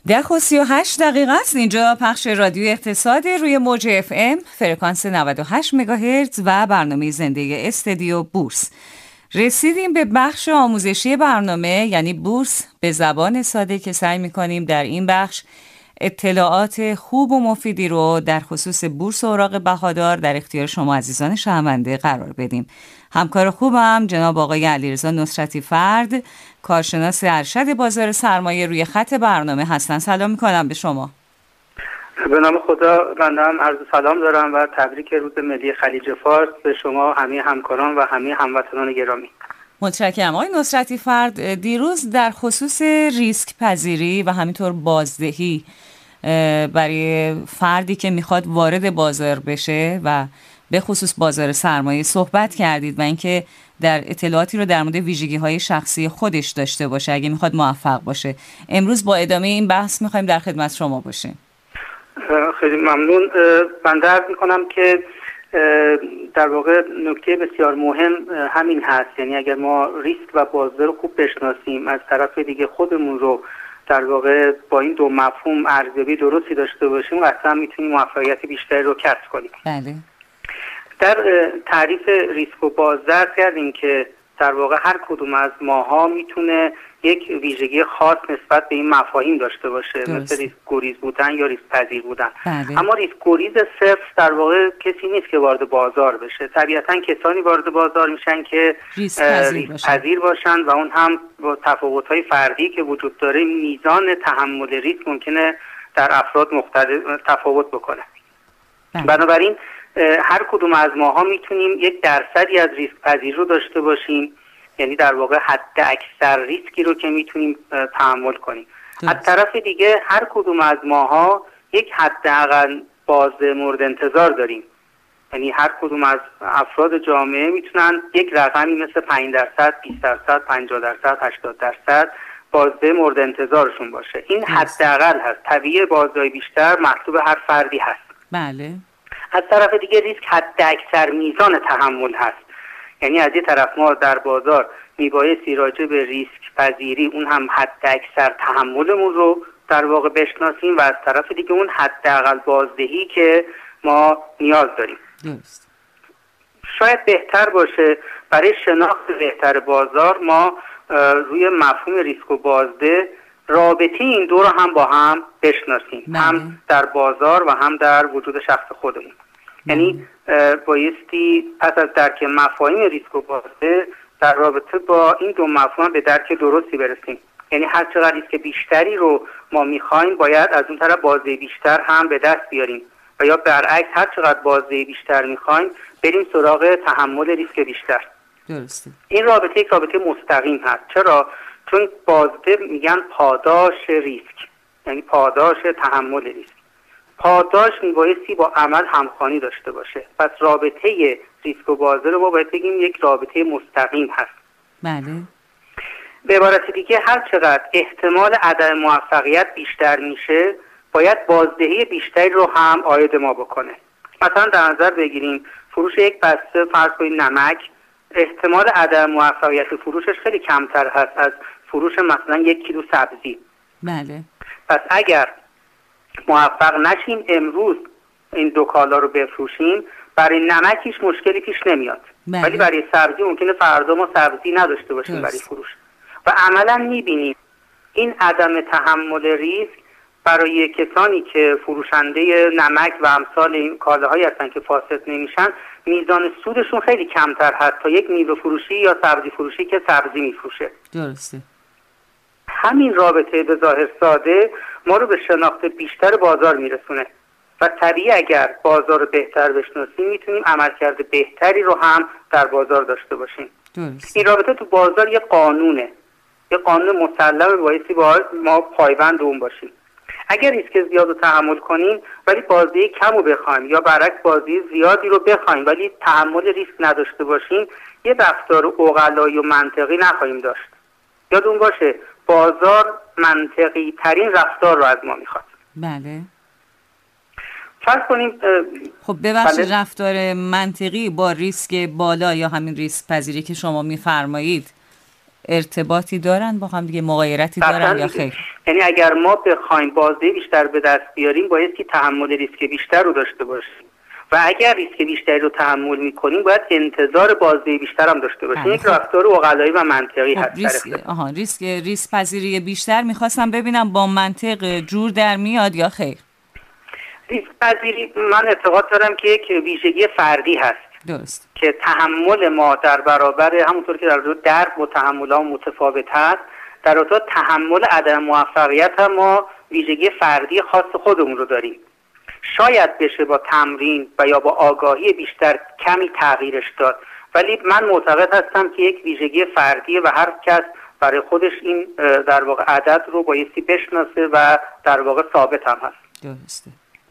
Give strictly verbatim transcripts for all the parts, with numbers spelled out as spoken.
ده و سی و هشت دقیقه است. اینجا پخش رادیو اقتصاد روی موج اف ام فرکانس نود و هشت مگاهرتز و برنامه زنده استودیو بورس. رسیدیم به بخش آموزشی برنامه، یعنی بورس به زبان ساده، که سعی می‌کنیم در این بخش اطلاعات خوب و مفیدی رو در خصوص بورس اوراق بهادار در اختیار شما عزیزان شنونده قرار بدیم. همکار خوبم جناب آقای علیرضا نصرتی فرد، کارشناس ارشد بازار سرمایه، روی خط برنامه هستن. سلام میکنم به شما. به نام خدا، بنده هم عرض سلام دارم و تبریک روز ملی خلیج فارس به شما، همه همکاران و همه هموطنان گرامی. متشکرم آقای نصرتی فرد. دیروز در خصوص ریسک پذیری و همینطور بازدهی برای فردی که میخواد وارد بازار بشه و به خصوص بازار سرمایه صحبت کردید و اینکه در اطلاعاتی رو در مورد ویژگی‌های شخصی خودش داشته باشه اگه میخواد موفق باشه. امروز با ادامه این بحث میخوایم در خدمت شما باشیم. خیلی ممنون. بنده عرض میکنم که در واقع نکته بسیار مهم همین هست، یعنی اگر ما ریسک و بازده رو خوب بشناسیم، از طرف دیگه خودمون رو در واقع با این دو مفهوم ارزیابی درستی داشته باشیم، قطعا میتونیم موفقیت بیشتری رو کسب کنیم. بله. در تعریف ریسک و بازده کردیم که در واقع هر کدوم از ماها میتونه یک ویژگی خاص نسبت به این مفاهیم داشته باشه، درست. مثل ریسک گریز بودن یا ریسک پذیر بودن. بله. اما ریسک گریز صرف در واقع کسی نیست که وارد بازار بشه. طبیعتا کسانی وارد بازار میشن که ریسک پذیر باشن. پذیر باشن و اون هم با تفاوت‌های فردی که وجود داره میزان تحمل ریسک ممکنه در افراد مختلف تفاوت بکنه. بله. بنابراین هر کدوم از ماها میتونیم یک درصدی از ریسک پذیر رو داشته باشیم، یعنی در واقع حد اکثر ریسکی رو که میتونیم تحمل کنیم. از طرف دیگه هر کدوم از ماها یک حداقل بازده مورد انتظار داریم، یعنی هر کدوم از افراد جامعه میتونن یک رقمی مثل پنج درصد، بیست درصد، پنجاه درصد، هشتاد درصد بازده مورد انتظارشون باشه. این حداقل هست. طبیعی بازده بیشتر مطلوب هر فردی هست. بله. از طرف دیگه ریسک حد اکثر میزان تحمل هست، یعنی از یه طرف ما در بازار میبایستی راجع به ریسک پذیری اون هم حد اکثر تحملمون رو در واقع بشناسیم و از طرف دیگه اون حداقل بازدهی که ما نیاز داریم. درست. شاید بهتر باشه برای شناخت بهتر بازار ما روی مفهوم ریسک و بازده رابطه این دو رو هم با هم بشناسیم. بله. هم در بازار و هم در وجود شخص خودمون. بله. یعنی بایستی پس از درک مفاهیم ریسک و بازده در رابطه با این دو مفهوم به درک درستی برسیم. یعنی هر چقدر ریسک بیشتری رو ما میخوایم باید از اون طرف بازده بیشتر هم به دست بیاریم و یا برعکس هر چقدر بازده بیشتر میخوایم بریم سراغ تحمل ریسک بیشتر. درسته. این رابطه یک رابطه مستقیم هست. چرا؟ چون بازده میگن پاداش ریسک، یعنی پاداش تحمل ریسک. پاداش میبایستی با عمل همخوانی داشته باشه. پس رابطه ریسک و بازده رو ما باید بگیم یک رابطه مستقیم هست. بله. به عبارت دیگه هر چقدر احتمال عدم موفقیت بیشتر میشه باید بازدهی بیشتری رو هم عاید ما بکنه. مثلا در نظر بگیریم فروش یک بسته فرض کنید نمک، احتمال عدم موفقیت فروشش خیلی کمتر هست از فروش مثلا یک کیلو سبزی. بله. پس اگر موفق نشیم امروز این دو کالا رو بفروشیم، برای نمک هیچ مشکلی پیش نمیاد. بله. ولی برای سبزی ممکنه فردا ما سبزی نداشته باشیم برای فروش. و عملا میبینیم این عدم تحمل ریسک برای کسانی که فروشنده نمک و امثال این کالاهایی هستن که فاسد نمیشن، میزان سودشون خیلی کمتر هست تا یک میوه فروشی یا سبزی فروشی که سبزی میفروشه. درسته. همین رابطه به ظاهر ساده ما رو به شناخت بیشتر بازار میرسونه و طبیعی اگر بازار رو بهتر بشناسیم میتونیم عملکرد بهتری رو هم در بازار داشته باشیم. درسته. این رابطه تو بازار یه قانونه، یه قانون مسلم بایستی با ما پایبند اون باشیم. اگر ریسک زیاد رو تحمل کنیم ولی بازده کم رو بخوایم یا برعکس بازده زیادی رو بخوایم ولی تحمل ریسک نداشته باشیم، یه رفتار عقلایی و منطقی نخواهیم داشت. یادون باشه بازار منطقی ترین رفتار رو از ما میخواد. بله. فرض کنیم خب ببخشید بله. رفتار منطقی با ریسک بالا یا همین ریسک پذیری که شما میفرمایید ارتباطی دارن با هم دیگه، مغایرتی دارن یا خیر؟ یعنی اگر ما بخوایم بازدهی بیشتر به دست بیاریم بایستی تحمل ریسک بیشتر رو داشته باشیم و اگر ریسک بیشتری رو تحمل میکنیم باید انتظار بازدهی بیشتر هم داشته باشیم. یک رفتار عقلایی و منطقی هست. ریسک آها ریسک ریسک پذیری بیشتر میخواستم ببینم با منطق جور در میاد یا خیر؟ ریسک پذیری من اعتقاد دارم که یک ویژگی فردی هست. درست. که تحمل ما در برابر همونطور که در رابطه درد و تحمل ها متفاوت هست، در رابطه تحمل عدم موفقیت هم ما ویژگی فردی خاص خودمون رو داریم. شاید بشه با تمرین و یا با آگاهی بیشتر کمی تغییرش داد، ولی من معتقد هستم که یک ویژگی فردیه و هر کس برای خودش این در واقع عدد رو بایستی بشناسه و در واقع ثابت هم هست. درسته.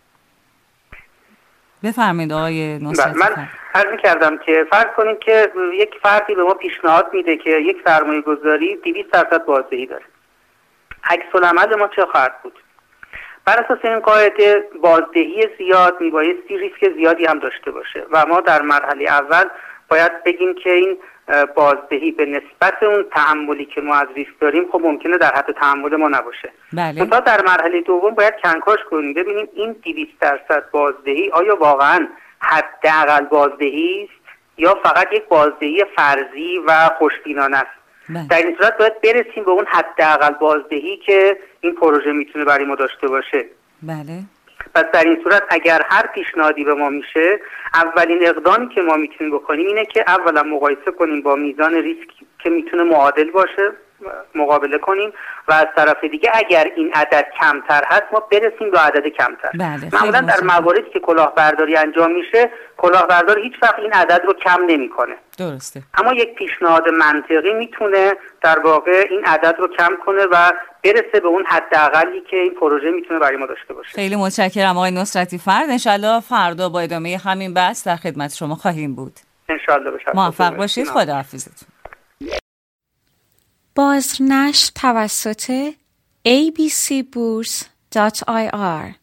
بفرمایید آقای نصرتی. من عرض کردم که فرض کنیم که یک فردی به ما پیشنهاد میده که یک سرمایه گذاری دویست درصد بازدهی داره. عکس العمل ما چه خواهد بود؟ بر اساس این قاعده بازدهی زیاد میبایستی ریسک زیادی هم داشته باشه و ما در مرحله اول باید بگیم که این بازدهی به نسبت اون تحملی که ما از ریسک داریم خب ممکنه در حد تحمل ما نباشه. بله. تا در مرحله دوم باید کنکاش کنیم ببینیم این دویست درصد بازدهی آیا واقعا حداقل بازدهی است یا فقط یک بازدهی فرضی و خوشبینانه است. بله. در این صورت باید برسیم به اون حداقل بازدهی که این پروژه میتونه برای ما داشته باشه. بله. پس در این صورت اگر هر پیشنهادی به ما میشه، اولین اقدامی که ما میتونیم بکنیم اینه که اولا مقایسه کنیم با میزان ریسک که میتونه معادل باشه، مقابله کنیم و از طرف دیگه اگر این عدد کمتر هست ما برسیم به عدد کمتر. بله. معمولا در مواردی که کلاهبرداری انجام میشه کلاهبردار هیچ وقت این عدد رو کم نمیکنه. درسته. اما یک پیشنهاد منطقی میتونه در واقع این عدد رو کم کنه و برسه به اون حداقلی که این پروژه میتونه برای ما داشته باشه. خیلی متشکرم آقای نصرتی فرد. انشالله فردا با ادامه همین بحث در خدمت شما خواهیم بود. انشالله بشه. موفق باشید. خداحافظتون. بازنشر توسط ای بی سی بورس دات آی آر